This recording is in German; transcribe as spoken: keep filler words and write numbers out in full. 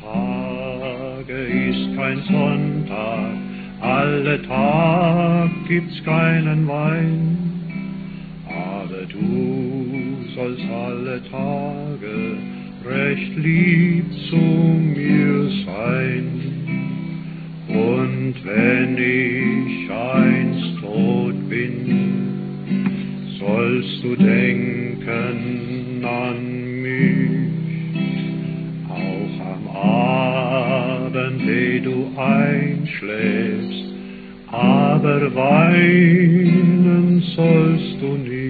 Tage ist kein Sonntag, alle Tag gibt's keinen Wein, aber du sollst alle Tage recht lieb zu mir sein. Und wenn ich einst tot bin, sollst du denken an mich, auch am Abend, ehe du einschläfst, aber weinen sollst du nicht.